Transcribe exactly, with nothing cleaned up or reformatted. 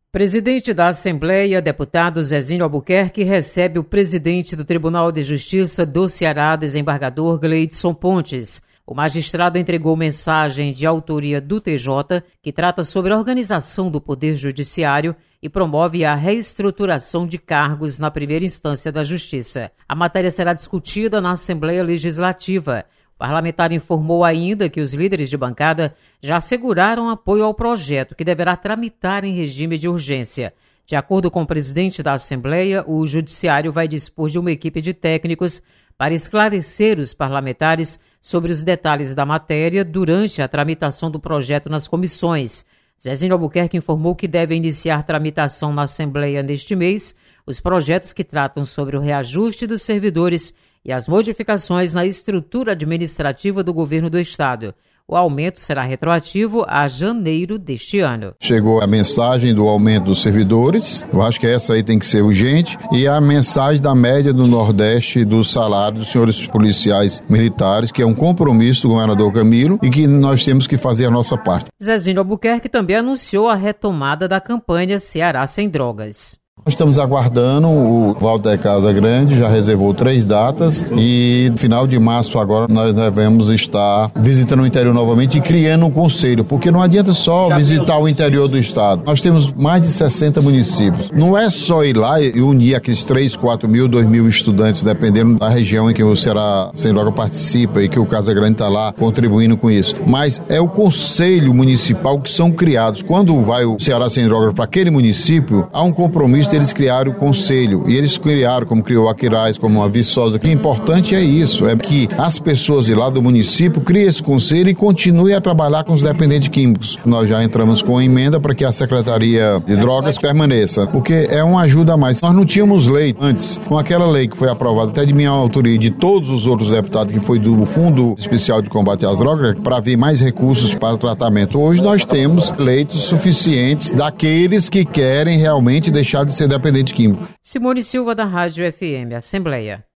Presidente da Assembleia, deputado Zezinho Albuquerque, recebe o presidente do Tribunal de Justiça do Ceará, desembargador Gleidson Pontes. O magistrado entregou mensagem de autoria do T J, que trata sobre a organização do Poder Judiciário e promove a reestruturação de cargos na primeira instância da Justiça. A matéria será discutida na Assembleia Legislativa. O parlamentar informou ainda que os líderes de bancada já asseguraram apoio ao projeto, que deverá tramitar em regime de urgência. De acordo com o presidente da Assembleia, o Judiciário vai dispor de uma equipe de técnicos para esclarecer os parlamentares sobre os detalhes da matéria durante a tramitação do projeto nas comissões. Zezinho Albuquerque informou que deve iniciar tramitação na Assembleia neste mês os projetos que tratam sobre o reajuste dos servidores e as modificações na estrutura administrativa do governo do Estado. O aumento será retroativo a janeiro deste ano. Chegou a mensagem do aumento dos servidores, eu acho que essa aí tem que ser urgente, e a mensagem da média do Nordeste do salário dos senhores policiais militares, que é um compromisso do governador Camilo e que nós temos que fazer a nossa parte. Zezinho Albuquerque também anunciou a retomada da campanha Ceará Sem Drogas. Nós estamos aguardando, o Walter Casagrande já reservou três datas e no final de março agora nós devemos estar visitando o interior novamente e criando um conselho, porque não adianta só visitar o interior do estado. Nós temos mais de sessenta municípios. Não é só ir lá e unir aqueles três, quatro mil, dois mil estudantes, dependendo da região em que o Ceará Sem Droga participa e que o Casagrande está lá contribuindo com isso. Mas é o conselho municipal que são criados. Quando vai o Ceará Sem Drogas para aquele município, há um compromisso eles criaram o conselho, e eles criaram, como criou a Aquiraz, como a Viçosa. O que é importante é isso, é que as pessoas de lá do município criem esse conselho e continuem a trabalhar com os dependentes químicos. Nós já entramos com a emenda para que a Secretaria de Drogas permaneça, porque é uma ajuda a mais. Nós não tínhamos lei antes, com aquela lei que foi aprovada até de minha autoria e de todos os outros deputados, que foi do Fundo Especial de Combate às Drogas, para haver mais recursos para o tratamento. Hoje nós temos leitos suficientes daqueles que querem realmente deixar de ser dependente químico. Simone Silva, da Rádio F M Assembleia.